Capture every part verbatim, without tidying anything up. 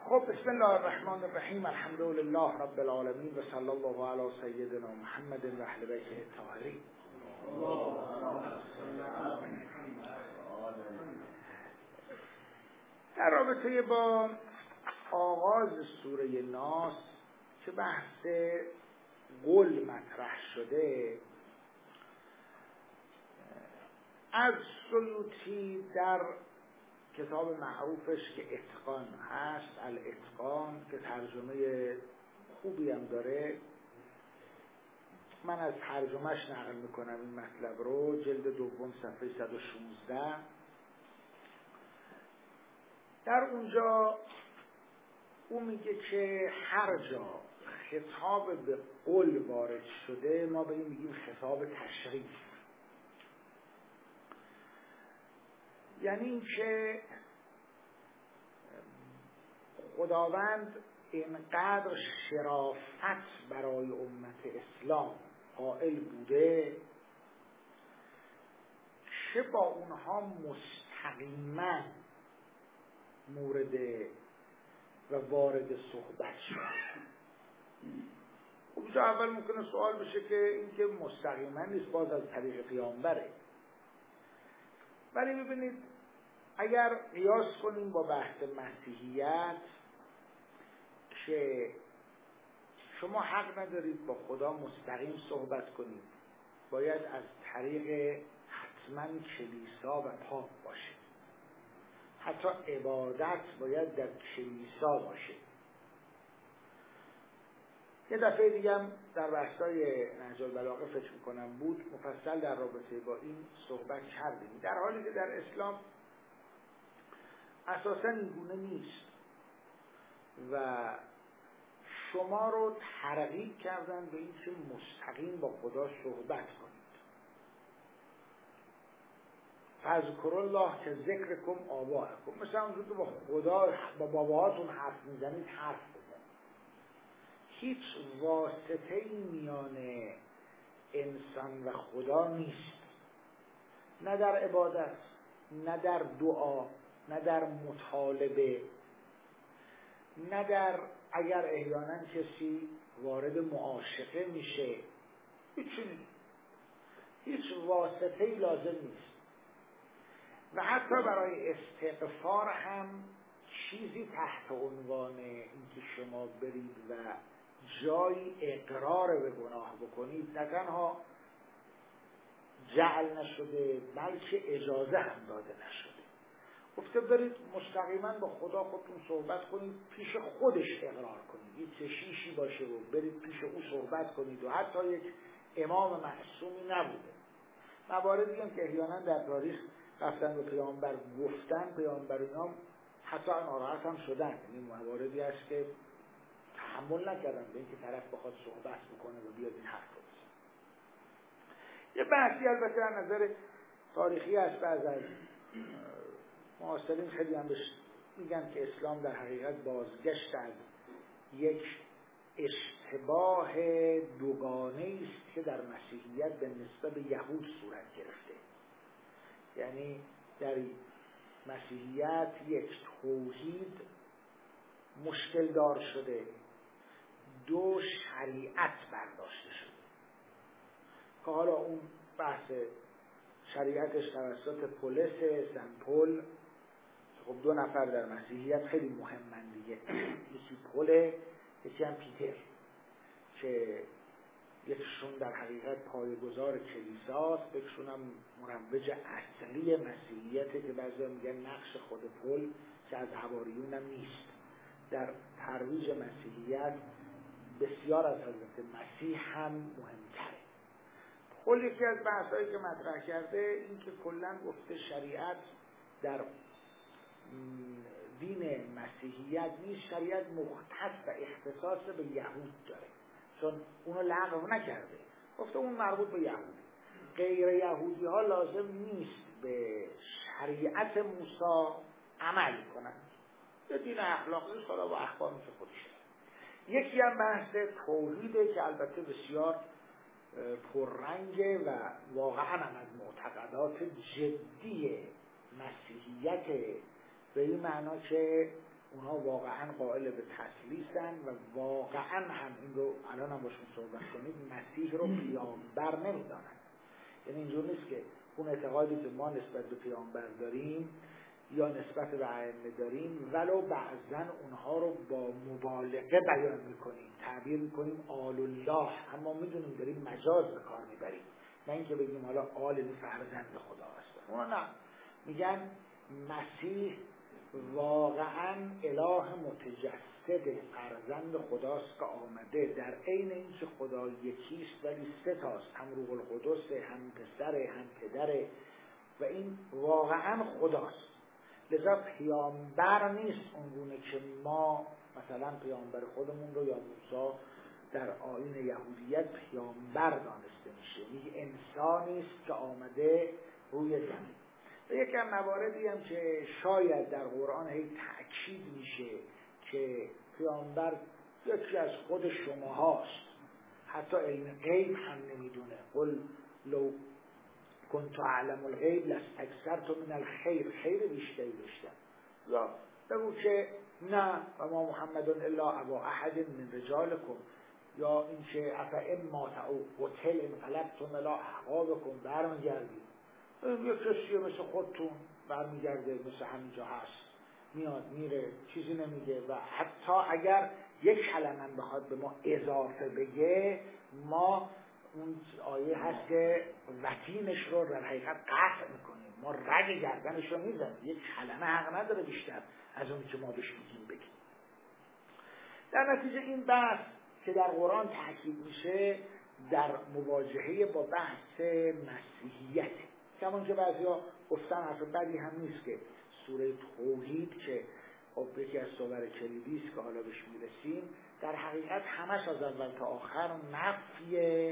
خب بسم الله الرحمن الرحیم، الحمد لله رب العالمین و صلی الله علی سیدنا محمد و اهل بیت الطاهرین. در رابطه با آغاز سوره ناس که بحث قول مطرح شده، از سیوطی در کتاب معروفش که اتقان هست، الاتقان، که ترجمه خوبی هم داره، من از ترجمهش نقل میکنم این مطلب رو، جلد دوم صفحه صد و شانزده. در اونجا او میگه که هر جا خطاب به قول وارد شده ما به این میگیم خطاب تشریف، یعنی این که خداوند اینقدر شرافت برای امت اسلام قائل بوده که با اونها مستقیما مورد و وارد صحبت شد. خب اول ممکنه سوال بشه که این که مستقیما نیست، باز از طریق پیامبره. ولی ببینید اگر قیاس کنیم با بحث مسیحیت که شما حق ندارید با خدا مستقیم صحبت کنید، باید از طریق حتما کلیسا و پاپ باشه، حتی عبادت باید در کلیسا باشه. یه دفعه دیگه هم در بحثای نهج البلاغه فکر میکنم بود، مفصل در رابطه با این صحبت کردیم، در حالی که در اسلام اساسا این گونه نیست و شما رو ترغیب کردن به این که مستقیم با خدا صحبت کنید. فاذکروا الله که ذکرکم آباءکم، مثلا اونجور که با خدا با باباهاتون حرف میزنید حرف بزنید. هیچ واسطه‌ای میان انسان و خدا نیست، نه در عبادت، نه در دعا، نه در مطالبه، نه در اگر احیانا کسی وارد معاشقه میشه، هیچ هیچ واسطه‌ای لازم نیست. و حتی برای استغفار هم چیزی تحت عنوان اینکه شما برید و جایی اقرار به گناه بکنید نه تنها جعل نشده بلکه اجازه هم داده نشده. گفته برید مستقیما با خدا خودتون صحبت کنید، پیش خودش اقرار کنید، یه کشیشی باشه و برید پیش او صحبت کنید و حتی یک امام معصومی نبوده. مواردی هم که احیانا در تاریخ رفتن به پیامبر گفتن، پیامبر اینا حتی ناراحت هم شدن. این مواردی است که تحمل نکردن به اینکه طرف بخواد صحبت بکنه و بیاد این حرف رو بزنه. یه بحثی البته در نظر تاریخی است، بعض از معاصرین خیلی هم بهش میگن که اسلام در حقیقت بازگشت از یک اشتباه دوگانه است که در مسیحیت به نسبت به یهود صورت گرفته. یعنی در مسیحیت یک توحید مشکل دار شده، دو شریعت برداشته شده که حالا اون بحث شریعتش توسط پولس سن پول، خب دو نفر در مسیحیت خیلی مهمن دیگه، یکی پوله یکی هم پیتر، که یکیشون در حقیقت پایه‌گذار کلیساست، یکیشون هم مروج اصلی مسیحیته که بعضیا میگن نقش خود پول که از حواریون هم نیست در ترویج مسیحیت بسیار از حضرت مسیح هم مهمتره. کل یکی از بحثایی که مطرح کرده این که کلاً گفته شریعت در دین مسیحیت نیست، شریعت مختص و اختصاص به یهود داره، چون اونو لغو نکرده، گفته اون مربوط به یهودی، غیر یهودی ها لازم نیست به شریعت موسی عمل کنند، یه دین اخلاقی خدا و احکامی که خودش داره. یکی هم بحث توحیده که البته بسیار پررنگه و واقعا هم از معتقدات جدی مسیحیت، به این معنا که اونها واقعا قائل به تثلیثن و واقعا هم این رو الان هم باشون صحبت کنید مسیح رو پیامبر نمیدانند. یعنی اینجور نیست که اون اعتقادی که ما نسبت به پیامبر داریم یا نسبت به ائمه داریم ولو بعضا اونها رو با مبالغه بیان میکنیم، تعبیر میکنیم آل الله، اما میدونیم داریم مجاز به کار میبریم، نه اینکه بگیم حالا آل این فرزند خدا هستن. اونا نه، میگن مسیح واقعا اله متجسد فرزند خداست که آمده، در عین اینکه خدا یکیست ولی سه تاست، هم روح القدس، هم پسر، هم پدر، و این واقعا خداست. لذا پیامبر نیست اونگونه که ما مثلا پیامبر خودمون رو یا موسی در آیین یهودیت پیامبر دانسته میشه، میگه انسانی است که آمده روی زمین. و یکم مواردی هم که شاید در قرآن هی تأکید میشه که پیامبر یکی از خود شما هاست، حتی علم غیب هم نمیدونه. قل لو کنت اعلم الغیب لاستکثرت من الخیر، خیر بیشتری داشتم. یا بگو که نه و ما محمد الا ابا احد من رجالکم، یا این که افئن مات او قتل انقلبتم الی اعقابکم، برمیگردید یه کسیه مثل خودتون برمیگرده، مثل همینجا هست، میاد میره، چیزی نمیگه. و حتی اگر یک کلمه بخواد به ما اضافه بگه، ما اون آیه هست که وتینش رو در حقیقت قطع میکنیم، ما رگ گردنش رو میزنیم، یک کلمه حق نداره بیشتر از اون که ما بهش میگیم بگیم. در نتیجه این بحث که در قرآن تاکید میشه در مواجهه با بحث مسیحیت، کمان که بعضیا گفتن حرف بدی هم نیست که سوره توحید که خب یکی از صور کلیدی است که حالا بهش میرسیم، در حقیقت همش از اول تا آخر نفی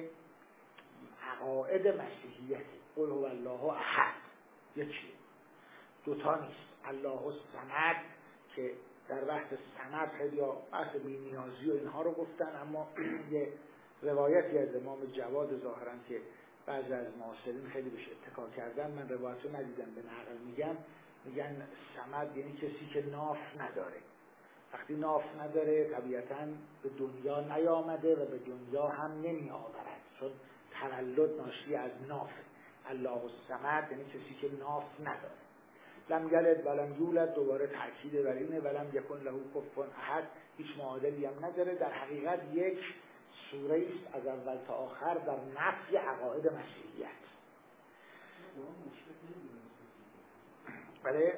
عقاید مسیحیت. قل هو الله احد، یکی، دوتا نیست. الله الصمد که در بحث صمد خیلی بحث بی‌نیازی و اینها رو گفتن، اما یه روایتی از امام جواد ظاهرا که بعضی از معاصرین خیلی بهش اتکا کردن، من روایت رو ندیدم به نقل، میگن میگن صمد یعنی کسی که ناف نداره. وقتی ناف نداره طبیعتاً به دنیا نیامده و به دنیا هم نمی آورد، چون تولد ناشی از نافه. الله الصمد یعنی کسی که ناف نداره. لم یلد ولم یولد، دوباره تأکید بر اینه، ولم یکن له کفوا احد، هیچ معادلی هم نداره. در حقیقت یک سوره است از اول تا آخر در نفی عقاید مسیحیت. بله؟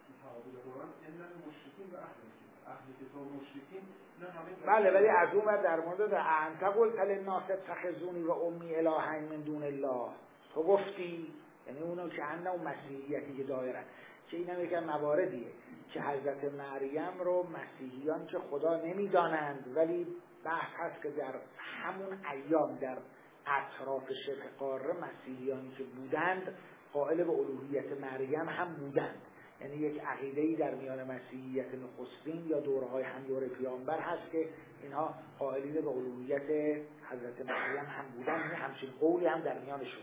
بله، ولی از اون ور در مورد انت قلت للناس اتخذونی و امی الهین من دون الله، تو گفتی، یعنی اونو که انه مسیحیتی که دایرن، که این هم یکم مواردیه که حضرت مریم رو مسیحیان که خدا نمیدانند، ولی بحث هست که در همون ایام در اطراف شبه قاره مسیحیانی که بودند قائل به الوهیت مریم هم بودند. یعنی یک عقیده‌ای در میان مسیحیت نخستین یا دوره‌های هم دوره پیامبر هست که اینها قائلین به الوهیت حضرت مریم هم بودند، یعنی همچین قولی هم در میانشون.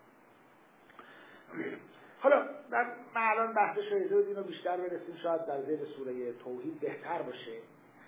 حالا در الان بحث شایزه و دین رو بیشتر برسیم، شاید در زیر سوره توحید بهتر باشه.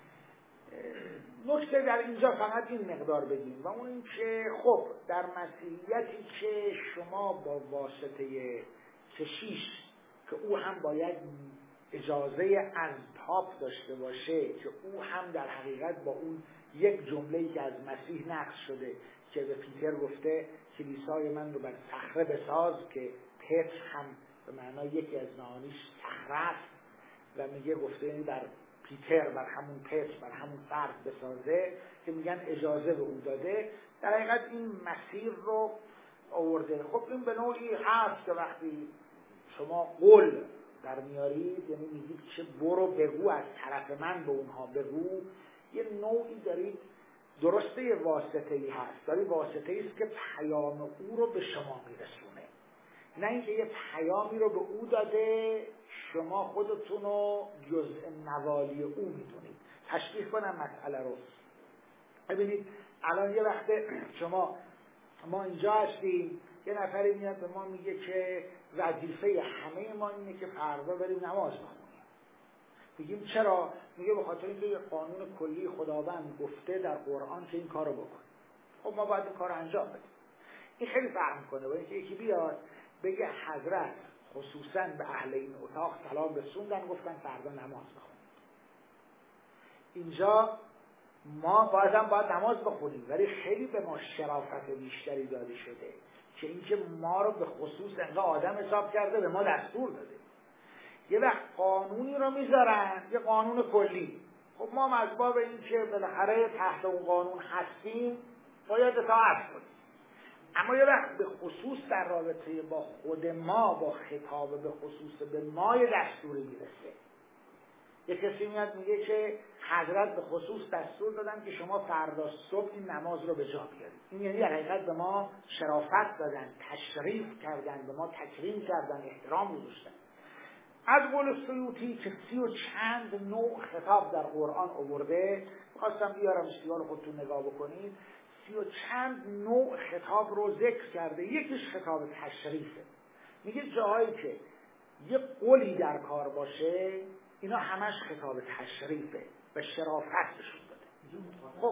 نکته در اینجا فقط این مقدار بگیم و اون این که خب در مسیحیتی که شما با واسطه کشیش که او هم باید اجازه انتاب داشته باشه، که او هم در حقیقت با اون یک جمله‌ای که از مسیح نقل شده که به پیتر گفته کلیسای من رو بر صخره بساز، که پتر هم به معنای یکی از معانیش صخره است و میگه گفته این بر پیتر بر همون پتر بر همون فرد بسازه، که میگن اجازه به او داده. در حقیقت این مسیر رو آورده. خب این به نوعی هست که وقتی شما قول در میارید، یعنی میگید که برو بگو از طرف من به اونها بگو، یه نوعی دارید، درسته واسطه‌ای هست، داری واسطه‌ای است که پیام او رو به شما میرسونه، نه اینکه یه پیامی رو به او داده شما خودتون رو جزء نوالی او میدونید. تشبیه کنم مسئله رو. ببینید الان یه وقته شما ما اینجا هستیم، یه نفری میاد به ما میگه که وظیفه همه ما اینه که فردا بریم نماز بخونیم. میگیم چرا؟ میگه به خاطر اینکه یه قانون کلی خداوند گفته در قرآن که این کارو بکن. خب ما باید این کارو انجام بدیم. این خیلی فرق میکنه با اینکه یکی بیاد بگه حضرت خصوصا به اهل این اتاق سلام رسوندن گفتن فردا نماز بخون. اینجا ما بازم باید نماز بخونیم، ولی خیلی به ما شرافت بیشتری داده شده که اینکه ما رو به خصوص انقدر آدم حساب کرده به ما دستور داده. یه وقت قانونی رو میذارن، یه قانون کلی، خب ما از باب اینکه بالاخره تحت اون قانون هستیم باید اطاعت کنیم. اما یه وقت به خصوص در رابطه با خود ما، با خطاب به خصوص به ما یه دستوری میرسه. یه کسی میاد میگه که حضرت به خصوص دستور دادن که شما فردا صبح این نماز رو به جا بیارید. این یعنی در حقیقت به ما شرافت دادن، تشریف کردن، به ما تکریم کردن، احترام گذاشتن. از قول سیوطی که سی و چند نوع خطاب در قرآن آورده، خواستم بیارم اشتیال خودتون نگاه بکنید، سی و چند نوع خطاب رو ذکر کرده. یکیش خطاب تشریفه، میگه جاهایی که یه قولی در کار باشه اینا همش خطاب تشریفه و شرافت بشون داده. خب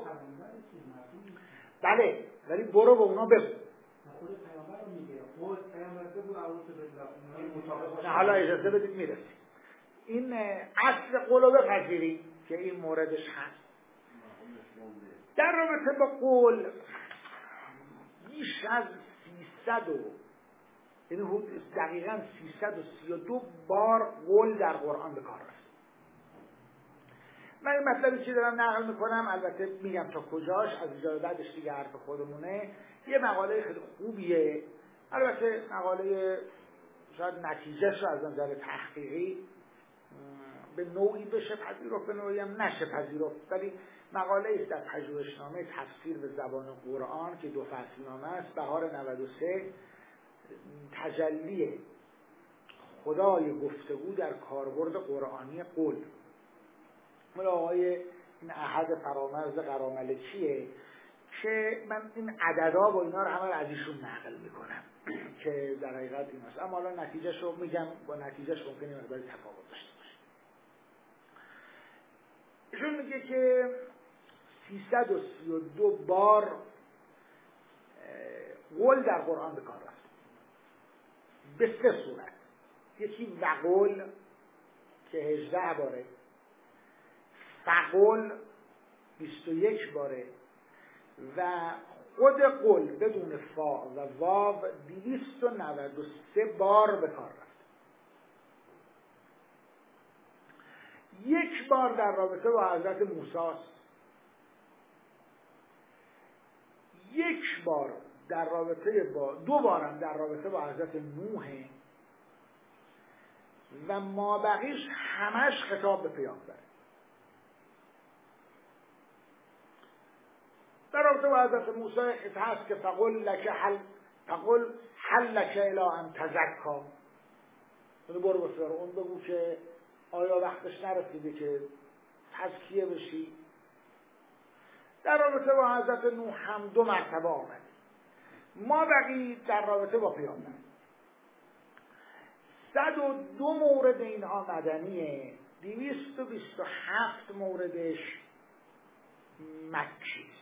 بله، ولی برو به اونا بگو. خود پیامبر رو میگه، خود پیامبر بگو اعوذ بالله. نه حالا اجازه بدید میرسیم. این اصل قولو بپذیریم که این موردش هست. در رابطه با قول بیش از سیصد و یعنی دقیقاً سیصد و سی و دو بار قول در قرآن به کار رفت. من این مطلبی که دارم نقل میکنم البته میگم تا کجاش، از اینجا بعدش دیگه حرف خودمونه. یه مقاله خیلی خوبیه، البته مقاله شاید نتیجهش رو از نظر تحقیقی به نوعی بشه پذیرفت، به نوعی هم نشه پذیرفت، ولی مقاله است در پژوهشنامه تفسیر به زبان قرآن که دو فصلنامه است، بهار نود و سه، تجلی خدای گفتگو در کاربرد قرآنی قول. مال آقای این احد فرامرز قراملکیه که من این عددا و اینا رو همه از ایشون نقل میکنم که در حقیقت این است. اما الان نتیجهش رو میگم، با نتیجهش ممکنه مقداری تفاوت داشته باشه. ایشون میگه که سیصد و سی و دو بار قول در قرآن به کار رفت به سه صورت. یکی وقول که هجده باره، فقول بیست و یک باره و خود قول بدون فا و واو دویست و نود و سه بار به کار رفت. یک بار در رابطه با حضرت موسی است، یک بار در رابطه با دو بارم در رابطه با حضرت نوح و ما بقیش همش خطاب به پیامبر. در رابطه با حضرت موسی هست که فقل لک حل فقل حل لک الی ان تزکا، یعنی برو به فرعون بگو که آیا وقتش نرسیده که تزکیه بشی. در رابطه با حضرت نوح هم دو مرتبه آمد. ما بقی در رابطه با پیامبر صد و دو مورد اینها مدنیه، دویست و بیست و هفت موردش مکی.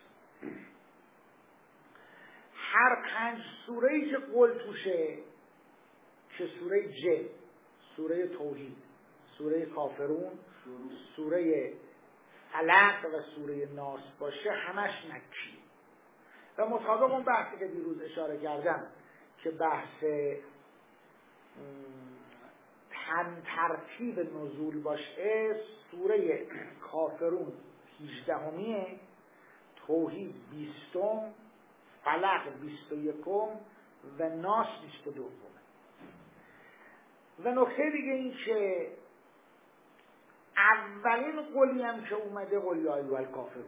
هر پنج سوره‌ای که قول توشه که سوره جن، سوره توحید، سوره کافرون، سوره فلق و سوره ناس باشه همش مکی. و مطابق اون بحثی که دیروز اشاره کردم که بحث تن ترتیب نزول باشه، سوره کافرون هجدهمیه، توحید بیستم، فلق بیست و یکم و ناس بیست و دوم. و نکته دیگه این که اولین قولی هم که اومده قل یا ایها الکافرون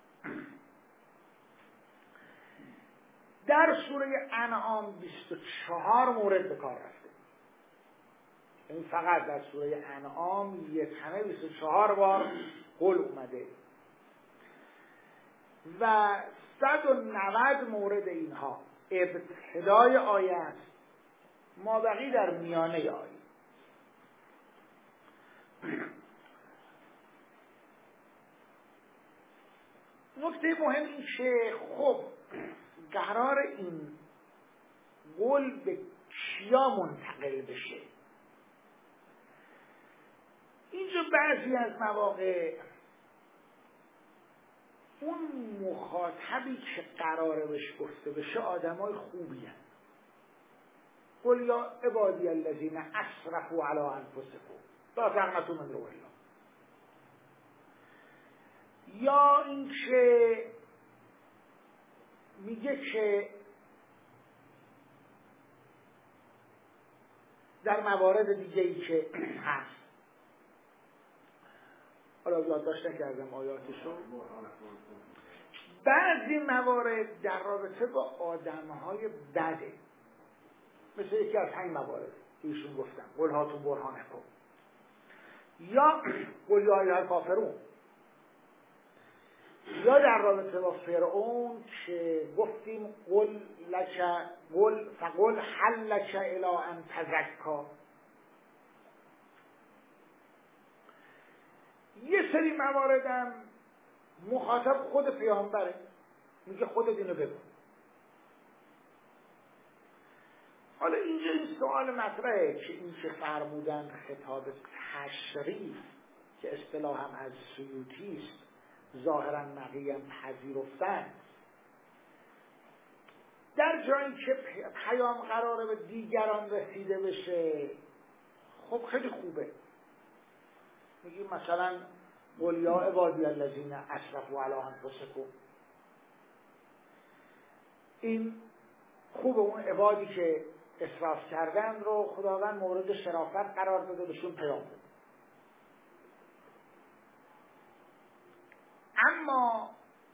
در سوره انعام بیست و چهار مورد به کار رفته. این فقط در سوره انعام یک همه بیست و چهار بار قل اومده و صد و نود مورد اینها ابتدای آیه است، ما بقی در میانه آیه. نکته مهم این که خب قرار این قول به کیا منتقل بشه. اینجا بعضی از مواقع اون مخاطبی که قراره بهش گفته بشه آدمای خوبی هست. قل یا عبادی الذین اسرفوا علی انفسهم لا تقنطوا من رحمة الله. یا این که میگه که در موارد دیگه ای که هست، حالا یادداشت نکردم آیاتشو، بعضی موارد در رابطه با آدمهای بده، مثل یکی از همین موارد ایشون گفتم قل هاتوا برهانکم، یا قل یا ایها الکافرون، یا در رابطه با فرعون که گفتیم قل لک قل فقل هل لک الی ان تزکا. یه سری مواردم مخاطب خود پیامبره، میگه خودت اینو بگو. حالا اینجا این سوال مطرحه که این که فرمودن خطاب تشریف که اصطلاح هم از سیوطی است، ظاهرا نقیم پذیرفتن، در جایی که پیام قراره به دیگران رسیده بشه خب خیلی خوبه. میگیم مثلا قل یا عبادی الذین اسرفوا علی انفسهم، این خوبه، اون عبادی که اسراف کردن رو خداوند مورد شرافت قرار داده، بهشون پیام بده. اما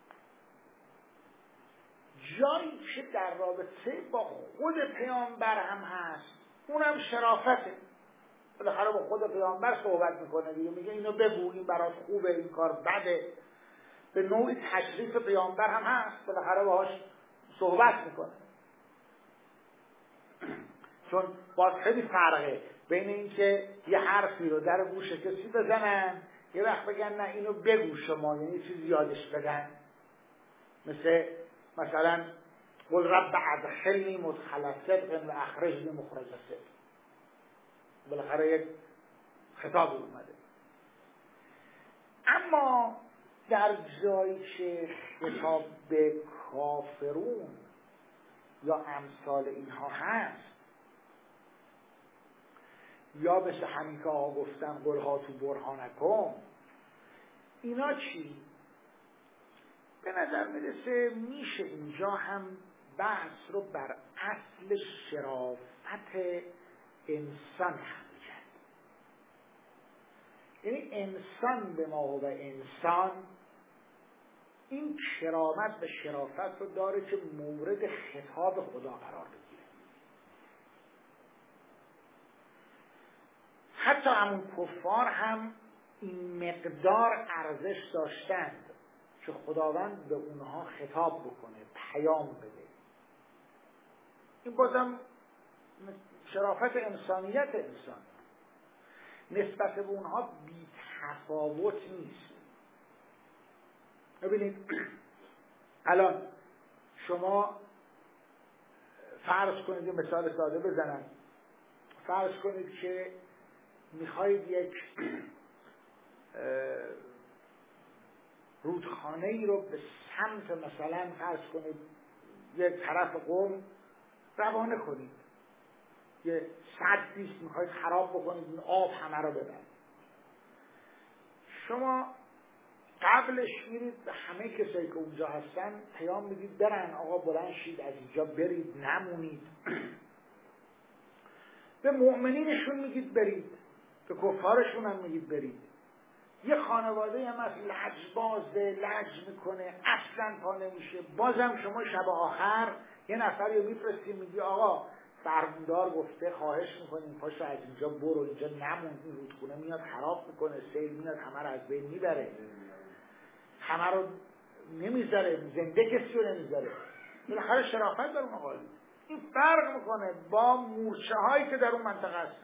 جایی که در رابطه با خود پیامبر هم هست اونم شرافته، بالاخره با خود پیامبر صحبت میکنه دیگه، میگه اینو بگو، این برات خوبه، این کار بده، به نوعی تشریف پیامبر هم هست، بالاخره باهاش صحبت میکنه. چون باز خیلی فرقه بین این که یه حرفی رو در گوش کسی بزنن، یه وقت بگن نه اینو بگو شما، یعنی چیزی یادش بدن، مثل مثلا قل رب ادخلنی مدخل صدق و اخرجنی مخرج صدق، بالاخره یک خطاب اومده. اما در جایی که خطاب به کافرون یا امثال اینها هست، یا مثل همین که آقا گفتن قل هاتوا برهانکم، اینا چی؟ به نظر میرسه میشه اینجا هم بحث رو بر اصل شرافت انسان هم کرد. یعنی انسان به ما و انسان این کرامت و شرافت رو داره که مورد خطاب خدا قرار بگیره. حتی همون کفار هم این مقدار ارزش داشتند که خداوند به اونها خطاب بکنه، پیام بده. این بازم شرافت انسانیت انسان نسبت به اونها بی تفاوت نیست. ببینید الان شما فرض کنید، مثال ساده بزنم، فرض کنید که میخواید یک رودخانه ای رو به سمت مثلا فرض کنید یک طرف قم روانه کنید، یه سدیست میخواید خراب بکنید، این آب همه رو ببرید. شما قبلش میرید به همه کسایی که اونجا هستن پیام میدید برن، آقا بلند شید از اینجا برید، نمونید. به مؤمنینشون میگید برید، به کفارشون هم میگید برید. یه خانواده هم از لجبازه، لج میکنه، اصلا پا نمیشه، بازم شما شب آخر یه نفری رو میفرستیم میگی آقا فرماندار گفته خواهش میکنیم پاشو از اینجا برو، اینجا نمون، این رودخونه میاد خراب میکنه، سیل میاد همه رو از بین میبره، همه رو نمیذاره، زنده کسی رو نمیذاره. بالاخره شرافت در اون مقاله. این فرق میکنه با مورچه هایی که در اون منطقه هست.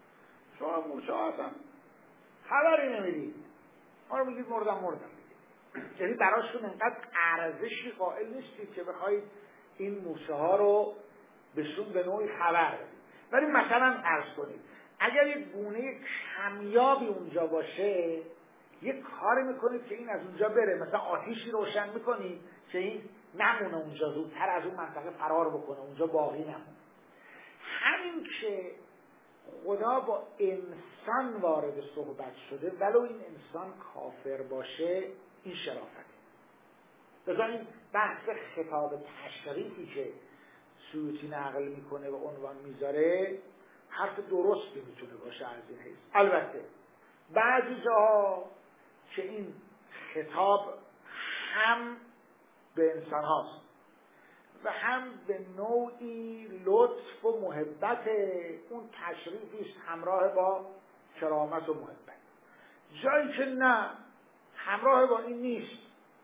شما مورچه ها هستن خبری نمیدید، ما رو میگید مردم مردم. یعنی براشون انقدر ارزشی قائل نیستید که بخواید این موشه ها رو بهشون به نوعی خبر بدید. ولی مثلا عرض کنید اگر یک گونه کمیابی اونجا باشه یک کاری میکنید که این از اونجا بره، مثلا آتیشی روشن میکنید که این نمونه اونجا، زودتر از اون منطقه فرار بکنه، اونجا باقی نمونه. همین که خدا با انسان وارد صحبت شده ولو این انسان کافر باشه این شرافته. بذار این بحث خطاب تشریفی که سیوطی نقل میکنه و عنوان میذاره حرف درستی میتونه باشه از این حیث. البته بعضی جاها که این خطاب هم به انسان هاست و هم به نوعی لطف و محبت، اون تشریفیست همراه با کرامت و محبت. جایی که نه همراه با این نیست،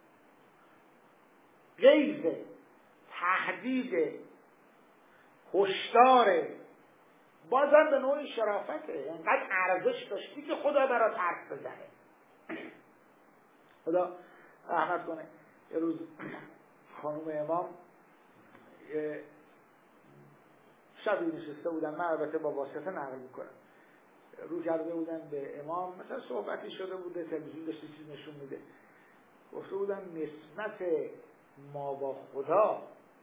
غیظ، تهدید، هشدار، بازم به نوعی شرافته. اینقدر ارزش داشتی که خدا برات حرف بزنه. خدا رحمت کنه. یه روز خانم امام شبی نشسته بودن، من البته با واسطه نقل میکنم، رو کرده بودن به امام، مثلا صحبتی شده بوده، تلویزیون داشته چیز نشون میده، گفته بودن نسبت ما با خدا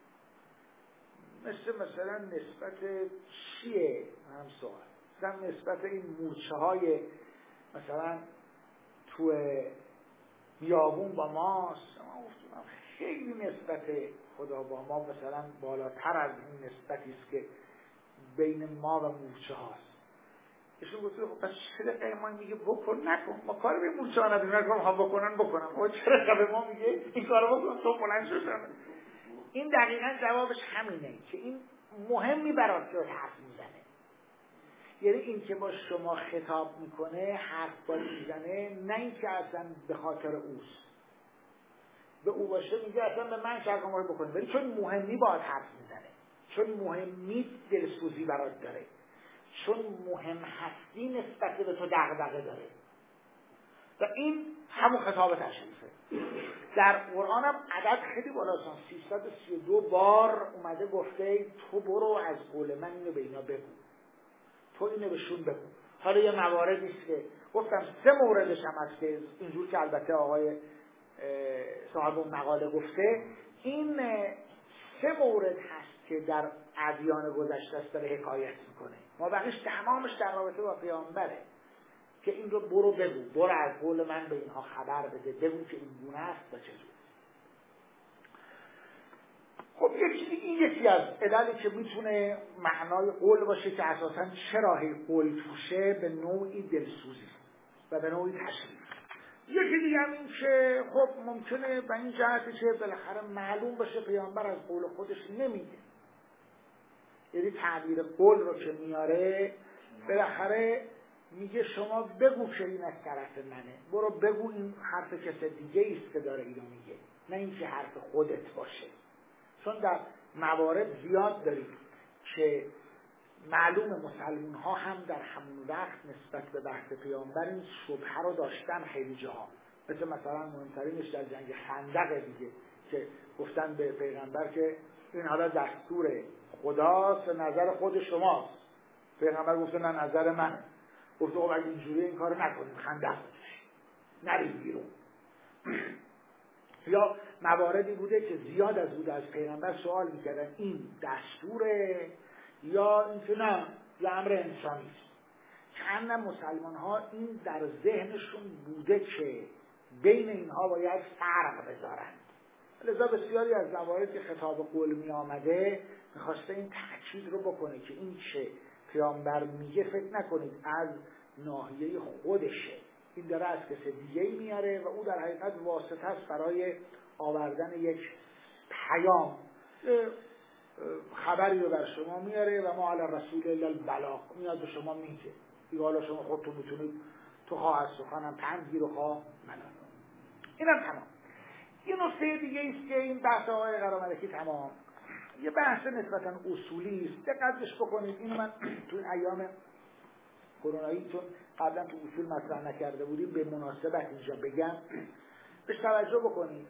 مثل مثلا نسبت چیه؟ هم سوال مثلا نسبت این مورچه های مثلا تو بیابون با ماست. من گفتم خیلی نسبت خدا با ما مثلا بالاتر از این نسبتی است که بین ما و مورچه هاست. ایشون گفته خب پس چرا ما میگه بکن نکن، ما کار به مورچه ها نداریم، نکنم ها بکنن بکنن، خب چرا به ما میگه این کارو بکن تو بلند شدن؟ این دقیقاً جوابش همینه که این مهمی برات که حرف میزنه، یعنی این که با شما خطاب میکنه، حرف با میزنه، نه این که اصلا به خاطر اوست، به او باشه میگه اصلا به من چه کاری بکنه، ولی چون مهمی باید حرف میزنه، چون مهمی دلسوزی برات داره، چون مهم هستی نسبت به تو دغدغه داره و این همون خطاب تشریفه. در قرآن هم عدد خیلی بالاست، سیصد و سی و دو بار اومده گفته تو برو از قول من اینو به اینا بگو، تو اینو بهشون بگو. حالا یه مواردی است که گفتم سه موردش هم هست که اینجور که البته آقای صاحب اون مقاله گفته، این سه مورد هست که در ادیان گذشته است داره حکایت میکنه، ما بقیش تمامش در رابطه با پیامبره که این رو برو بگو، برو از قول من به اینها خبر بده، بگو که این گونه است و چجور. خب یکی این یکی از عللی که میتونه معنای قول باشه که اساساً چرا هی قول توشه به نوعی دلسوزی و به نوعی تشریف. یکی دیگه هم این که خب ممکنه به این جهتی که بالاخره معلوم باشه پیامبر از قول خودش نمیگه، یعنی تعبیر قول رو که میاره بالاخره میگه شما بگو که این از طرف منه، برو بگو این حرف کس دیگه ایست که داره اینو میگه، نه اینکه حرف خودت باشه. چون در موارد زیاد داریم که معلوم مسلمون ها هم در همون وقت نسبت به بحث پیامبر این شبهه رو داشتن خیلی جاها، مثل مثلا مهمترینش در جنگ خندق دیگه که گفتن به پیغمبر که این حالا دستور خداست، نظر خود شماست. پیغمبر گفته نه نظر منه. گفته خب اگه اینجوری این کارو نکنیم، خندق نریم بیرون. یا مواردی بوده که زیاد از بوده از پیغمبر سوال میکردن این دستوره یا این که نه یا امر انسانی است. چند مسلمان ها این در ذهنشون بوده که بین اینها باید فرق بذارند، لذا بسیاری از مواردی که خطاب قول می آمده میخواسته این تأکید رو بکنه که این چه پیامبر میگه فکر نکنید از ناحیه خودشه، این داره از کسی دیگه میاره و او در حقیقت واسطه است برای آوردن یک پیام، خبری رو بر شما میاره و ما علی رسول الا البلاغ، میاد به شما میگه دیگه، حالا شما خودتون میتونید تو خواه از سخنم پند گیر و خواه ملال. اینم تمام. یه نکته دیگه ایست که این بحث آقای قراملکی تمام یه بحث نسبتا اصولی است، دقتش بکنید. اینو من تو این ایام کرونایی چون قبلا تو اصول مطرح نکرده بودیم به مناسبت اینجا بگم. بهش توجه بکنید،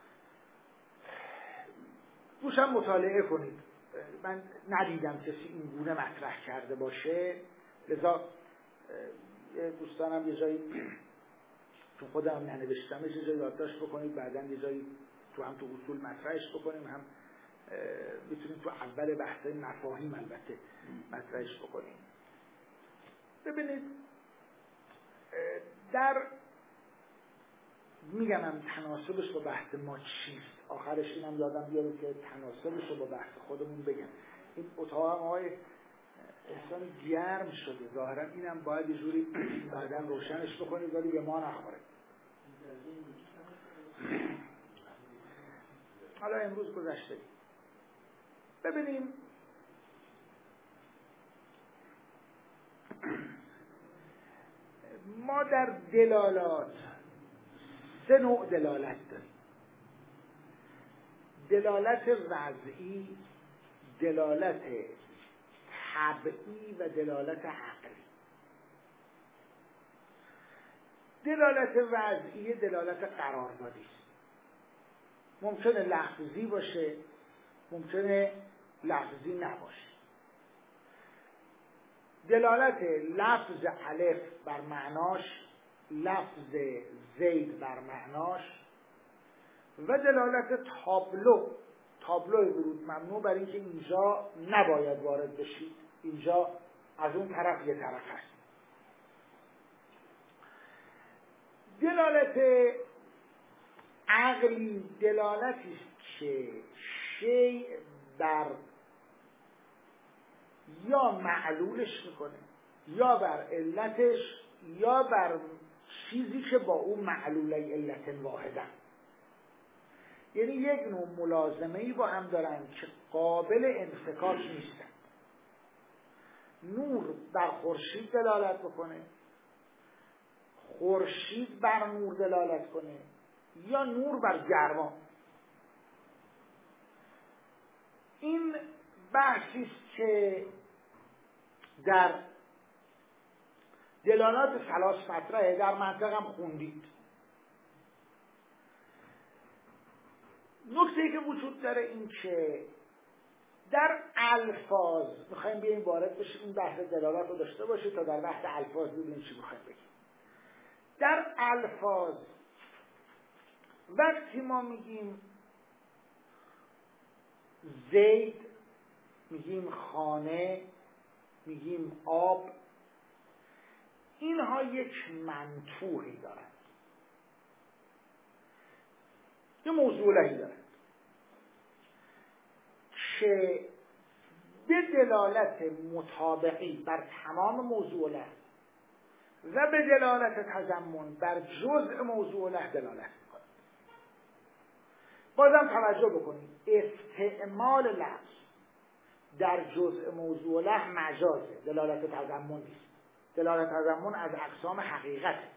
روش هم مطالعه کنید. من ندیدم کسی این گونه مطرح کرده باشه، لذا دوستانم یه جایی چون خودم ننوشتم یه جایی یادداشت بکنید، بعداً یه جایی تو هم تو اصول مطرحش بکنیم، هم میتونیم تو اول بحث مفاهیم البته مطرحش بکنیم. ببینید در میگم هم تناسبش با بحث ما چیست، آخرش اینم یادم بیاره که تناسبش رو با بحث خودمون بگم. این اتاق هم های احسان گرم شده، ظاهرا اینم باید یه جوری بعدا روشنش بکنید ولی به ما نخوره. حالا امروز گذشته. ببینیم ما در دلالات سه نوع دلالت داریم: دلالت وضعی، دلالت طبعی و دلالت عقلی. دلالت وضعی دلالت قراردادی است. ممکنه لفظی باشه، ممکنه لفظی نباشه. دلالت لفظ الف بر معناش، لفظ زید بر معناش، و دلالت تابلو، تابلو ورود ممنوع بر اینکه اینجا نباید وارد بشید، اینجا از اون طرف یه طرف هست. دلالت عقلی دلالتی است که شیء بر یا معلولش میکنه، یا بر علتش، یا بر چیزی که با اون معلوله علت واحدن. یعنی یک نوع ملازمه‌ای با هم دارن که قابل انفکاک نیستن. نور بر خورشید دلالت بکنه، خورشید بر نور دلالت کنه، یا نور بر گرما. این بحثی است که در دلالات ثلاث مطرحه، در منطق هم خوندید. نکته‌ای که وجود داره این که در الفاظ میخوایم بیاییم وارد بشیم، این بحث دلالات رو داشته باشید تا در بحث الفاظ ببینیم چی میخوایم بگیم. در الفاظ وقتی ما میگیم زید، میگیم خانه، میگیم آب، اینها یک منطوقی دارند، یه موضوعی دارند که به دلالت مطابقی بر تمام موضوع له و به دلالت تضمن بر جزء موضوع له دلالت میکنه. بازم توجه بکنید، استعمال لفظ در جزء موضوع له مجازه، دلالت تضمن نیست. دلالت تضمن از اقسام حقیقته.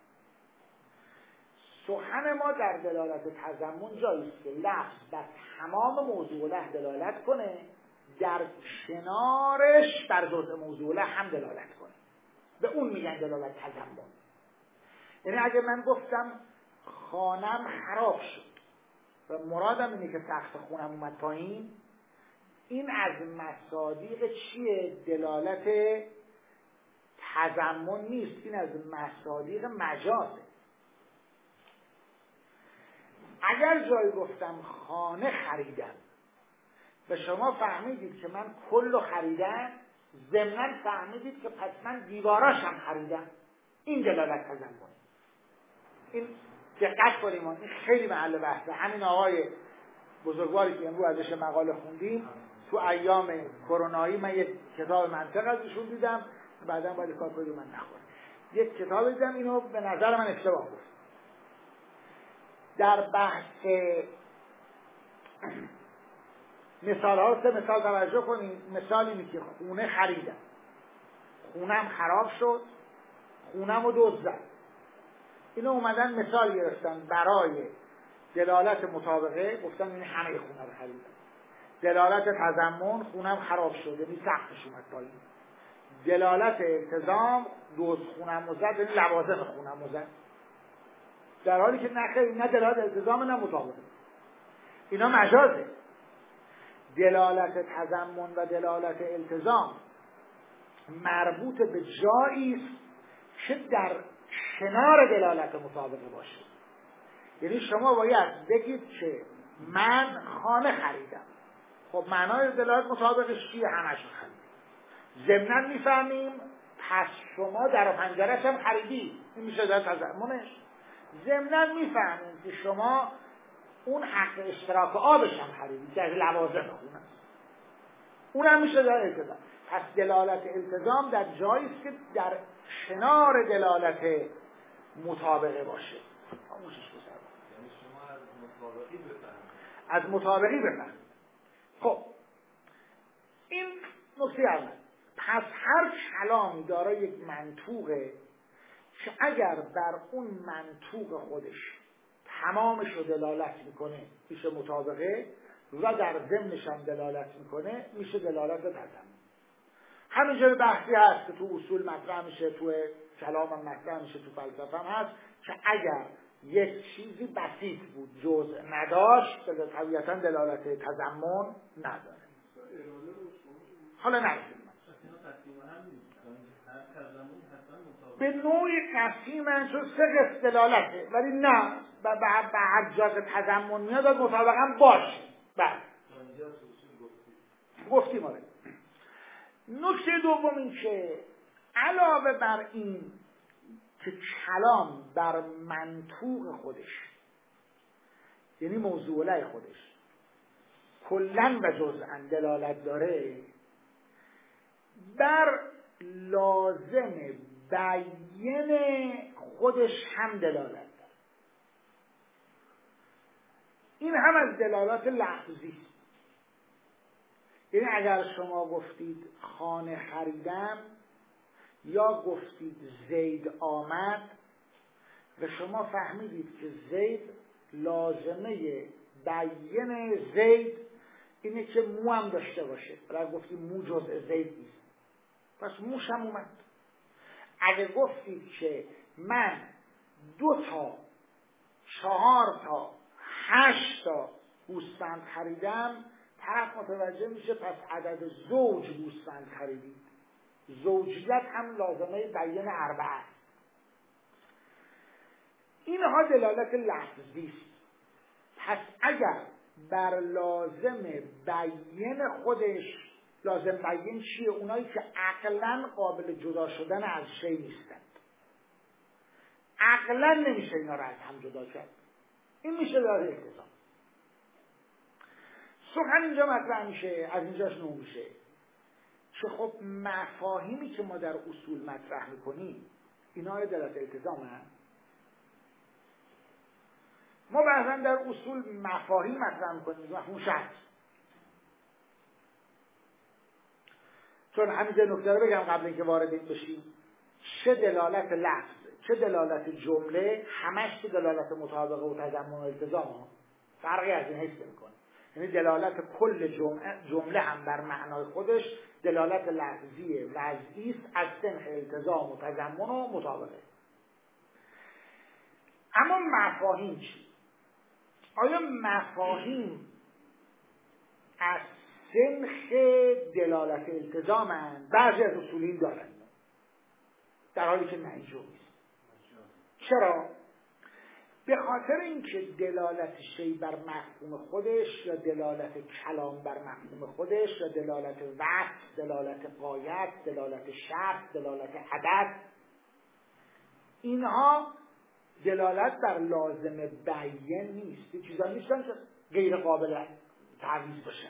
سخن ما در دلالت تضمن جایی است که لفظ بر تمام موضوع له دلالت کنه، در کنارش بر جزء موضوع له هم دلالت کنه. به اون میگن دلالت تضمن. یعنی اگه من گفتم خانم خراب شد و مرادم اینه که سقف خونم اومد پایین، این از مصادیق چیه؟ دلالت تضمن نیست، این از مصادیق مجازه. اگر جایی گفتم خانه خریدم و شما فهمیدید که من کلو خریدم، ضمناً فهمیدید که پس من دیواراش هم خریدم، این دلالت تضمن. این دقت کنیم، این خیلی محل بحثه. همین آقای بزرگواری که امروز ازش مقاله خوندیم، تو ایام کرونایی من یک کتاب منطق ازشون دیدم، بعدا باید کار کنید من نخورم. یک کتاب دیدم، اینو به نظر من اشتباه گفت. در بحث مثال ها سه مثال توجه کنید. مثال اینه که خونه خریدم، خونم خراب شد، خونم رو دزدن. اینو اومدن مثال گرفتن برای دلالت مطابقه، گفتن این همه خونه رو خریدم. دلالت تضمن، خونم خراب شد یعنی سقفش اومد پایین. دلالت التزام، دزد خونم رو زد یعنی لوازم خونم رو زد. در حالی که نه خیلی نه دلالت التزام نه مطابقه. اینا مجازه. دلالت تضمن و دلالت التزام مربوط به جایی است که در کنار دلالت مطابقه باشه. یعنی شما باید بگید که من خانه خریدم. خب معنای دلالت مطابقش چیه؟ همش خریدیم. ضمناً میفهمیم پس شما در و پنجره‌ش هم خریدی. این میشه در تضمنش. ضمناً میفهمیم که شما اون حق اشتراک آبش هم خریدی که از لوازم خونه است. اون هم میشه در التزام. پس دلالت التزام در جایی است که در کنار دلالت مطابقه باشه. خاموشش بذار. یعنی شما از مطابقی بفهمید. از مطابقی بفهمید. خب این نکته اول. پس هر کلامی دارای یک منطوقه که اگر بر اون منطوق خودش تمامش رو دلالت میکنه میشه مطابقه و در ضمنش هم دلالت میکنه میشه دلالت تضمن. همینجور بحثی هست که تو اصول مطرح میشه، تو کلام هم مطرح میشه، تو فلسفه هم هست که اگر یک چیزی بسیط بود جزء نداشت طبیعتا دلالت تضمن نداره. حالا نرسیم به نوعی قسیمن چون سه قسم دلالته ولی نه به هر جا که تضمن میاد باید مطابقا باشه. بله گفتیم آره. نکته دوم این که علاوه بر این که کلام بر منطوق خودش یعنی موضوع خودش کلاً و جزءاً دلالت داره، بر لازم بیان خودش هم دلالت داره. این هم از دلالات لفظی است. یعنی اگر شما گفتید خانه خریدم یا گفتید زید آمد و شما فهمیدید که زید لازمه بیان زید اینه که مو هم داشته باشه، برای گفتید مو جزء زید نیست پس موش هم اومد. اگه گفتید که من دو تا چهار تا هشت تا گوسفند خریدم طرف متوجه میشه پس عدد زوج گوسفند خریدید. زوجیت هم لازمه بیان اربعه. اینها دلالت لفظی است. پس اگر بر لازم بیان خودش، لازم بیان چیه؟ اونایی که عقلاً قابل جدا شدن از شی نیستند. عقلاً نمیشه اینا را از هم جدا کرد. این میشه داره التزام. سخن اینجا مطرح میشه، از اینجاش نو میشه که خب مفاهیمی که ما در اصول مطرح میکنیم اینا دلالت التزام هست. ما بعضا در اصول مفاهیم مطرح میکنیم مفهوم شرط. چون همینجا نکته رو بگم قبل اینکه وارد این بشیم، چه دلالت لفظ چه دلالت جمله همش تو دلالت مطابقه و تضمن و التزام ها فرقی از این حیث نمیکنه. یعنی دلالت کل جمله, جمله هم بر معنای خودش دلالت لفظی وضعی است از صنف التزام و تضمن و مطابقه. اما مفاهیم چی؟ آیا مفاهیم از صنف دلالت التزام هستند؟ بعضی از اصولین دارن در حالی که نه اینجور نیست. چرا؟ به خاطر اینکه دلالت شی بر مفهوم خودش یا دلالت کلام بر مفهوم خودش یا دلالت وصف، دلالت غایت، دلالت شرط، دلالت عدد، اینها دلالت بر لازم بیان نیست. این چیزا نیستن که غیر قابل تعویض باشن.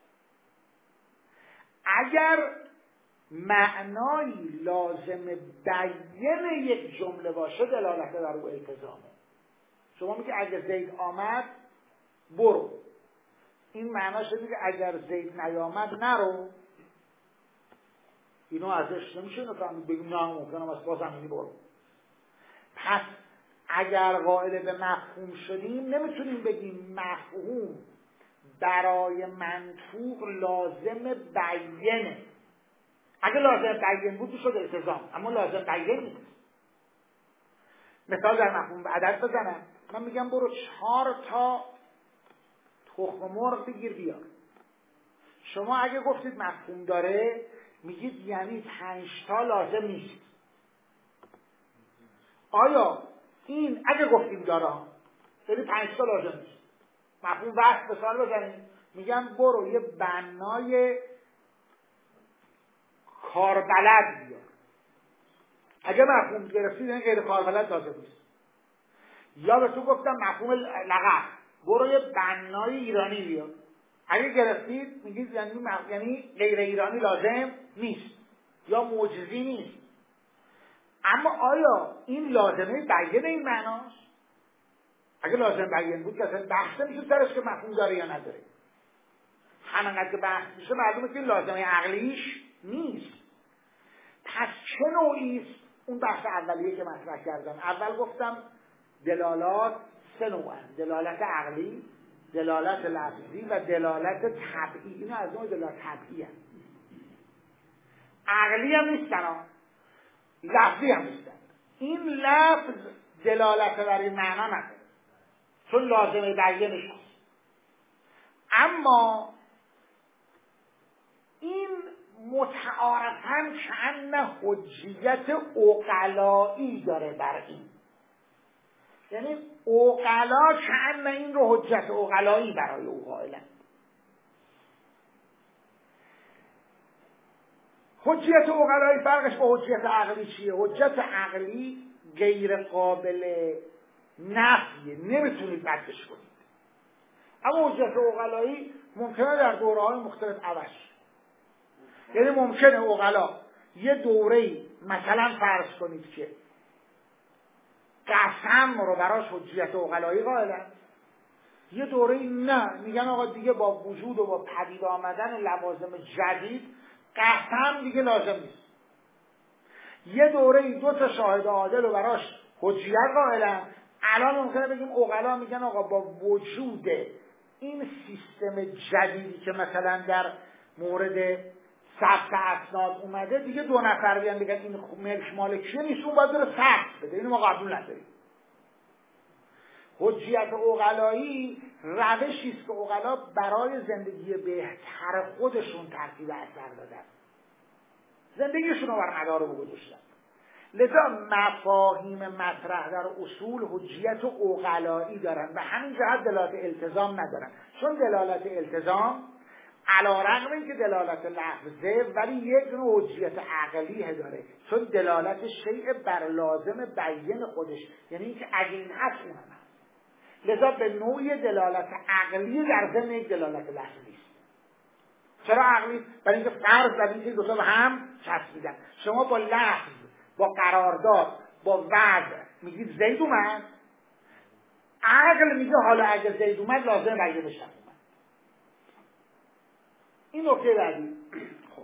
اگر معنای لازم بیان یک جمله باشه دلالت بر او التزامه. شما میگه اگر زید آمد برو، این معناش میگه اگر زید نیامد نرو. اینو ازش نمیشه نفهمید بگیم نه ممکنم از با زمینی برو. پس اگر قائل به مفهوم شدیم نمیتونیم بگیم مفهوم برای منطوق لازم بیانه. اگه لازم بیان بود شد التزام، اما لازم بیان نیست. مثال در مفهوم عدد بزنم، من میگم برو چهار تا تخم مرغ بگیر بیار. شما اگه گفتید مفهوم داره میگید یعنی پنج تا لازم نیست. آیا این اگه گفتیم داره یعنی پنج تا لازم نیست؟ مفهوم بحث مثال بزنیم، میگم برو یه بنای کاربلد بیار. اگه مفهوم گرفتید این غیر کاربلد لازم نیست. یا به تو گفتم مفهوم لغت، برو یه بنای ایرانی بیار. اگه گرفتید میگید یعنی مف... یعنی غیر ایرانی لازم نیست یا معجزی نیست. اما آیا این لازمه بیان این معناست؟ اگه لازم بیان بود که اصلا بحث نمیشه سرش که مفهوم داره یا نداره. همانقدر که بحث میشه معلومه که لازمه عقلیش نیست. پس چه نوعی است؟ اون بحث اولیه که مطرح کردم. اول گفتم دلالات سه نوعن: دلالت عقلی، دلالت لفظی و دلالت طبعی. اینا از نوع دلالت طبعی هست. عقلی هم نیستن، لفظی هم نیستن. این لفظ دلالت بر این معنا نداره چون لازمه بیانش هست. اما این متعارفاً کأن حجیت عقلایی داره بر این، یعنی عقلا کأن این رو حجت عقلایی برای او قائلن. حجیت عقلایی فرقش با حجیت عقلی چیه؟ حجت عقلی غیر قابل نفیه، نمیتونید ردش کنید. اما حجت عقلایی ممکنه در دوره‌های مختلف عوض شه. یعنی ممکنه عقلا یه دوره‌ای مثلا فرض کنید که قسم رو براش حجیت عقلایی قائلن، یه دوره‌ای نه، میگن آقا دیگه با وجود و با پدید آمدن لوازم جدید قسم دیگه لازم نیست. یه دوره‌ای دو تا شاهد عادل رو براش حجیت قائلن. الان ممکنه بگیم عقلا میگن آقا با وجود این سیستم جدیدی که مثلا در مورد ثبت اسناد اومده دیگه دو نفر بیان بگن این ملک مالکیه نیست، اون باید بره ثبت بده، اینو ما قبول نداریم. حجیت عقلایی روشی است که عقلا برای زندگی بهتر خودشون ترتیب اثر دادن، زندگیشون رو بر مدار رو گذاشتن. لذا مفاهیم مطرح در اصول حجیت عقلایی دارن و همین جهت دلالت التزام ندارن، چون دلالت التزام علیرغم اینکه دلالت لفظه ولی یک نوع حجیت عقلیه داره، چون دلالت شیء بر لازم بیان خودش، یعنی اینکه اگه این هست اون هم هست. لذا به نوعی دلالت عقلی در ضمن یک دلالت لفظی است. چرا عقلی؟ برای اینکه فرض بر اینکه دو تا به هم چسبیدن. شما با لفظ، با قرارداد، با وضع میگید زید اومد، عقل میگه حالا اگه زید اومد لازم بیان بشه. این نکته بعدی. خب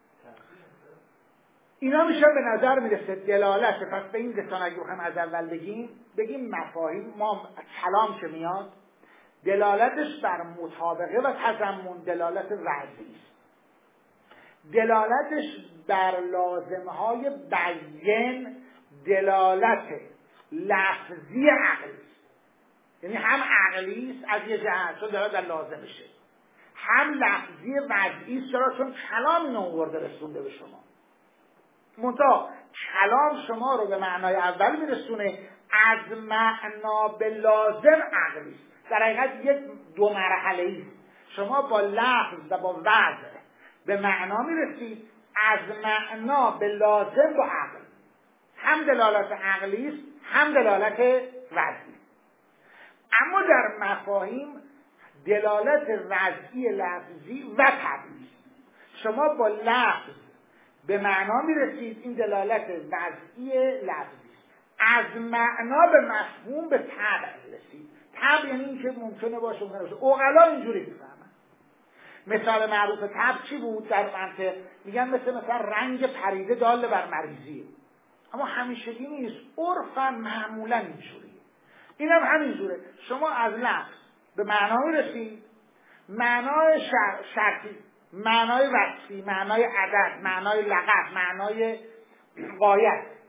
اینا میشه به نظر میرسه دلالت. پس به این دستان اگه بخوایم از اول بگیم بگیم مفاهیم ما کلام که میاد دلالتش بر مطابقه و تضمن دلالت وضعی است، دلالتش بر لازمهای بیان دلالت لفظی عقلی است. یعنی هم عقلی است از یه جهت چون دلالت در لازمشه، هم لفظی وضعی است چرا چون کلام اینو آورده رسونده به شما. منتها کلام شما رو به معنای اول میرسونه، از معنا به لازم عقلی است. در حقیقت یک دو مرحله است. شما با لفظ و با وضع به معنا میرسید، از معنا به لازم با عقل. هم دلالت عقلی است هم دلالت وضعی. اما در مفاهیم دلالت وضعی لفظی و طبعی. شما با لفظ به معنا میرسید، این دلالت وضعی لفظی. از معنا به مفهوم به طبع رسید. طبع یعنی این که ممکنه باشه ممکنه باشه. عقلا اینجوری میفهمن. مثال معروف طبع چی بود در منطق؟ میگن مثل مثلا رنگ پریده دال بر مریضیه، اما همیشگی نیست، عرفا معمولا اینجوریه. اینم هم همینجوره. شما از لفظ به معنا میرسید، معنای شر... شرطی، معنای وصفی، معنای عدد، معنای لغت، معنای غایت،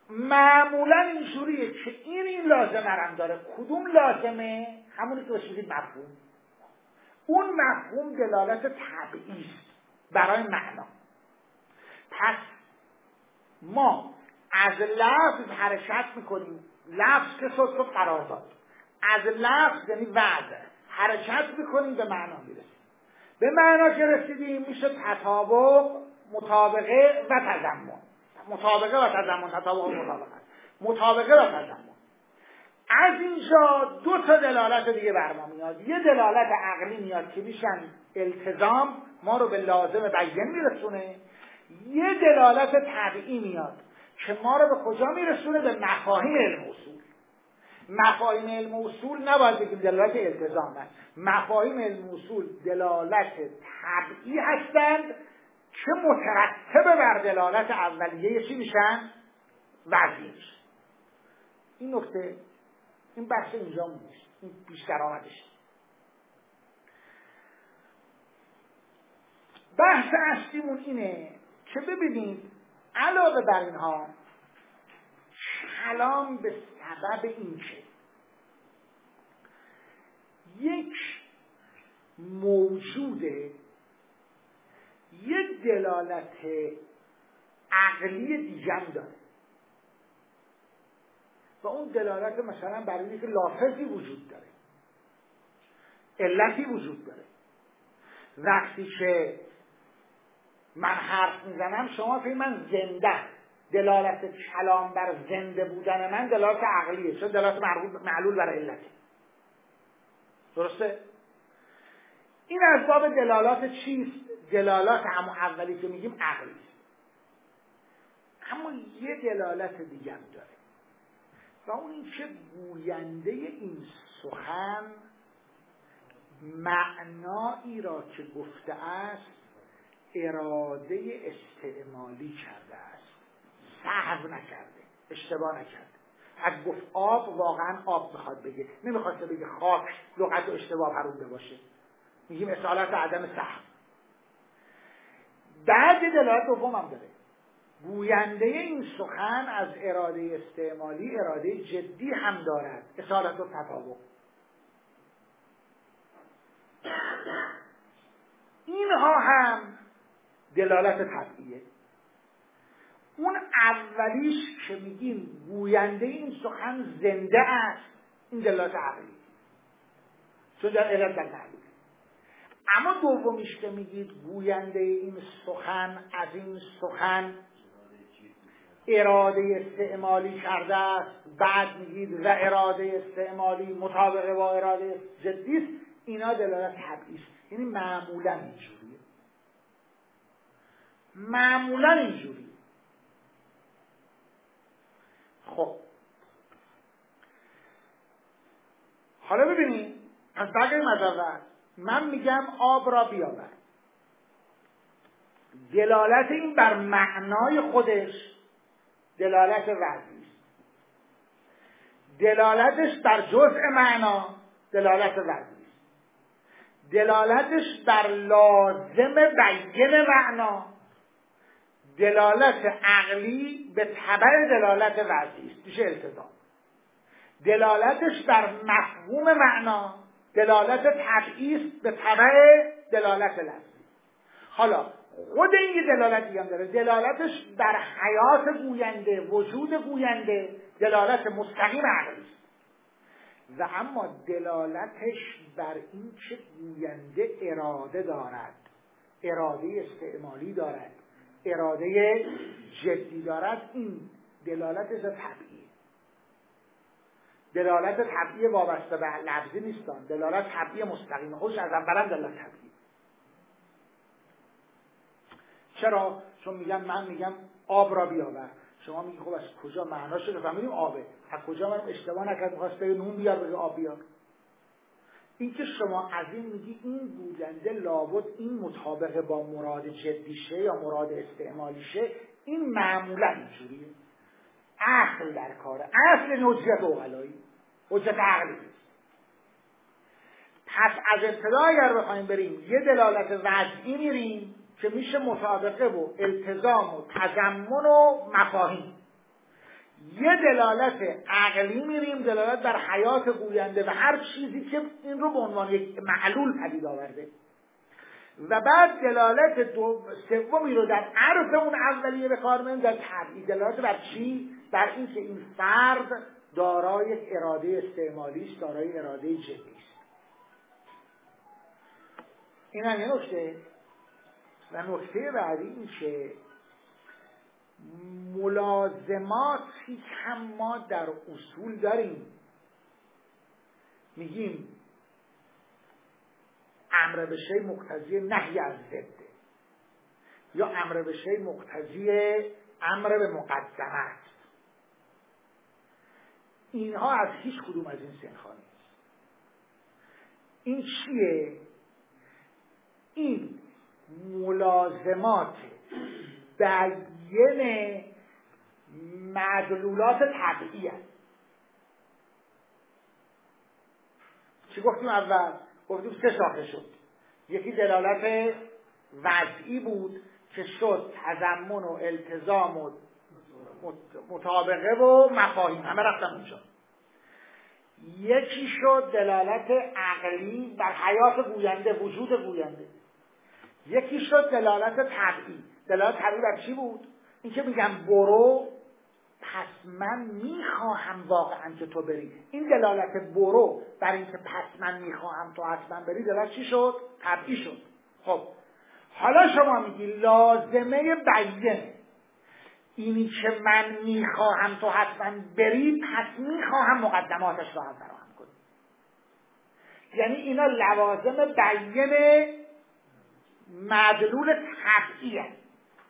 معمولا اینجوریه که این این لازمه رم داره. کدوم لازمه؟ همونی که بشید مفهوم. اون مفهوم دلالت طبعی است برای معنا. پس ما از لفظ حرکت میکنیم، لفظ که صد صد قرار داد، از لفظ یعنی وضع حرکت میکنیم به معنا میرسیم. به معنا که رسیدیم میشه تطابق، مطابقه و تضمن. مطابقه و تضمن، تطابق و مطابقه، مطابقه و تضمن. از اینجا دو تا دلالت دیگه بر ما میاد. یه دلالت عقلی میاد که میشن التزام، ما رو به لازم بیان میرسونه. یه دلالت طبیعی میاد که ما رو به کجا میرسونه؟ به مفاهیم علم اصول. مفاهیم علم اصول نباید بگیم دلالت التزام هست. مفاهیم علم اصول دلالت طبیعی هستند که مترتب بر دلالت اولیه چی میشن؟ وضعی میشن. این نکته، این بحث اینجا میشه، این بیشتر آمدش. بحث اصلیمون اینه که ببینید علاوه بر اینها کلام به سبب این که یک موجوده یک دلالت عقلی دیگه هم داره و اون دلالت مثلا برای اینکه لافظی وجود داره، علتی وجود داره. وقتی که من حرف میزنم شما فکر من زنده، دلالت کلام بر زنده بودن من دلالت عقلیه، چون دلالت معلول بر علته. درسته؟ این از باب دلالات چیست؟ دلالات همون اولی که میگیم عقلی است. اما یه دلالت دیگه هم داره و اون این که گوینده این سخن معنایی را که گفته است اراده استعمالی کرده است، سهو نکرده، اشتباه نکرده. از گفت آب واقعا آب میخواد بگه، نمیخواسته بگه خاک، لغت و اشتباه پرونده باشه، میگیم اصالت عدم سهو. بعد دلالت دوم هم داره، گوینده این سخن از اراده استعمالی اراده جدی هم دارد، اصالت و تطابق. اینها هم دلالت طبیعیه. اون اولیش که میگیم گوینده این سخن زنده است، این دلالت عقلی، چون در علت در معلوم. اما دومیش که میگید گوینده این سخن از این سخن اراده استعمالی کرده است، بعد میگید و اراده استعمالی مطابقه با اراده جدی است، اینا دلالت طبیعی است. یعنی معمولا اینجوریه، معمولا اینجوریه. خب حالا ببینید از بقیه مدارت من میگم آب را بیاور، دلالت این بر معنای خودش دلالت وضعی است، دلالتش بر جزء معنا دلالت وضعی است، دلالتش بر لازم بیان معنا دلالت عقلی به تبع دلالت وضعی است، میشه التزام. دلالتش بر مفهوم معنا دلالت طبعی است به تبع دلالت لفظی. حالا خود این دلالت دیگه هم داره، دلالتش بر حیات گوینده، وجود گوینده دلالت مستقیم عقلی است. و اما دلالتش بر این که گوینده اراده دارد، اراده استعمالی دارد، اراده جدی دارد، این دلالتش طبیعی. دلالت طبیعی وابسته به لفظی نیستان، دلالت طبیعی مستقیم خوش از اولا دلالت طبیعی. چرا؟ چون میگم من میگم آب را بیاور، شما میگی خب از کجا معناش رو فهمیدیم آبه، از کجا من اشتباه نکرد می‌خواست بگه نون بیار بگه آب بیار. این که شما از این میگی این گوینده لابد این مطابق با مراد جدیشه یا مراد استعمالیشه، این معمولا اینجوریه. عقل در کاره، اصل حجت عقلایی، حجت عقلی نیست. پس از ابتدا اگر بخوایم بریم یه دلالت وضعی میریم که میشه مطابقه و التزام و تضمن و مفاهیم. یه دلالت عقلی میریم، دلالت بر حیات گوینده و هر چیزی که این رو به عنوان یک معلول پدید آورده، و بعد دلالت دو سومی رو در عرف اون اولیه به کار می‌بریم در تبعید. دلالت بر چی؟ بر این که این فرد دارای یک اراده استعمالی است، دارای اراده جنسی است. این هم یه نکته. و نکته بعدی این که ملازماتی هم ما در اصول داریم، میگیم امر به شیء مقتضی نهی از ضد، یا امر به شیء مقتضی امر به مقدمه است. اینها از هیچ کدوم از این سنخ‌ها نیست. این چیه؟ این ملازمات بیان مدلولات طبیعی است. چی گفتیم اول؟ گفتیم سه شاخه شد. یکی دلالت وضعی بود که شد تضمن و التزام و مطابقه و مفاهیم، همه رفتن اونجا. یکی شد دلالت عقلی بر حیات گوینده، وجود گوینده. یکی شد دلالت طبعی. دلالت طبعی بر چی بود؟ این که میگم برو، پس من میخواهم واقعا که تو بری. این دلالت برو بر این که پس من میخواهم تو حتما بری، دلالت چی شد؟ طبعی شد. خب حالا شما میگی لازمه بیانه، اینی که من میخواهم تو حتما بری، پس میخواهم مقدماتش را هم فراهم کنی. یعنی اینا لوازم بیان مدلول طبعی است.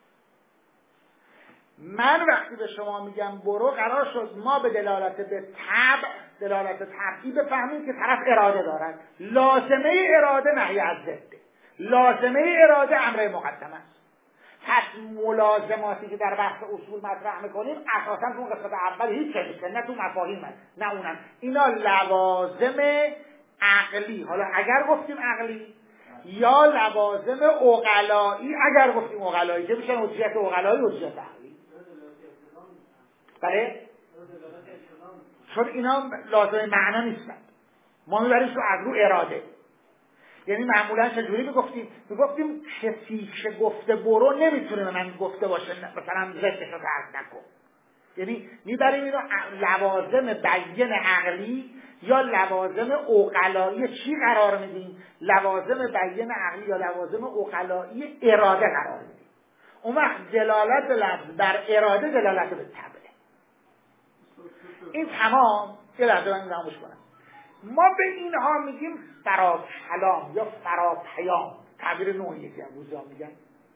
من وقتی به شما میگم برو، قرار شد ما به دلالت به طبع، دلالت طبعی بفهمیم که طرف اراده دارد. لازمه اراده نهی از ضده، لازمه اراده امر مقدمه است. پس ملازماتی که در بحث اصول مطرح میکنیم اساسا تو قسمت اول هیچ چیزی نه تو مفاهیم هست نه اونم. اینا لوازم عقلی، حالا اگر گفتیم عقلی، یا لوازم عقلایی اگر گفتیم عقلایی، که میشن حجیت عقلایی و حجیت عقلی. بله؟ چون اینا لازم معنا نیستن، ما میبریم تو از رو اراده. یعنی معمولا چجوری میگفتیم؟ میگفتیم کسی که گفته برو نمیتونه به من گفته باشه مثلا ضدش رو ترک نکن. یعنی میبریم اینو لوازم بیان عقلی یا لوازم عقلایی چی قرار میدیم؟ لوازم بیان عقلی یا لوازم عقلایی اراده قرار میدیم. اون وقت دلالت لفظ بر اراده دلالت به طبعه. این تمام. یه لحظه من نامش کنم. ما به اینها میگیم فرا کلام یا فرا پیام، تعبیر نوعیه که امروزا میگن.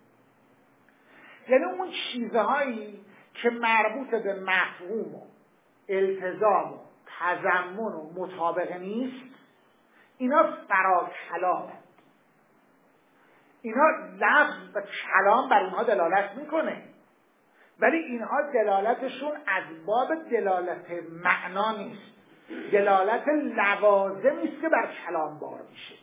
یعنی اون چیزهایی که مربوط به مفهوم و التزام و تضمن و مطابقه نیست، اینا فرا کلامه. اینا لفظ و کلام بر اینها دلالت میکنه، ولی اینها دلالتشون از باب دلالت معنا نیست، دلالت لوازمی است که بر کلام بار میشه.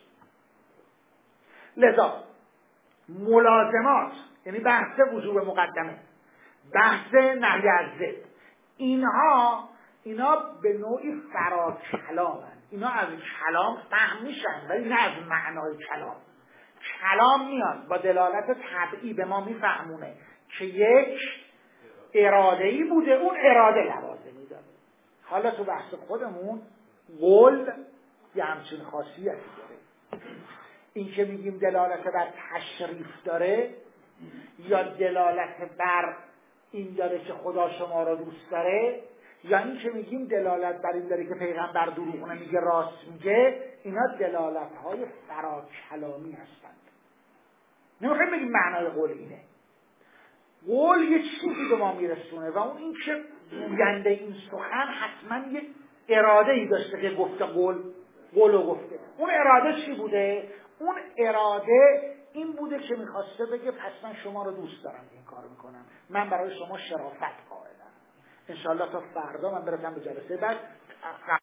لذا ملازمات، یعنی بحث وجوب مقدمه، بحث نهی از ضد، اینها اینا به نوعی فرا کلامن. اینا از کلام فهم میشن ولی نه از معنای کلام. کلام میاد با دلالت طبعی به ما میفهمونه که یک اراده‌ای بوده، اون اراده لوازمی داره. حالا تو بحث خودمون قول یه همچین خاصیتی داره. این که میگیم دلالت بر تشریف داره یا دلالت بر این داره که خدا شما را دوست داره، یا این که میگیم دلالت بر این داره که پیغمبر دروغ نمیگه راست میگه، اینا دلالت های فرا کلامی هستند. نمیخوایم بگیم معنای قول اینه. قول یه چیزی به ما میرسونه و اون این که گوینده این سخن حتما یه اراده ای داشته که گفته قول قولو گفته. اون اراده چی بوده؟ اون اراده این بوده که میخواسته بگه پس من شما رو دوست دارم، این کار میکنم، من برای شما شرافت قائلم. انشاءالله تا فردا من برسم به جلسه بعد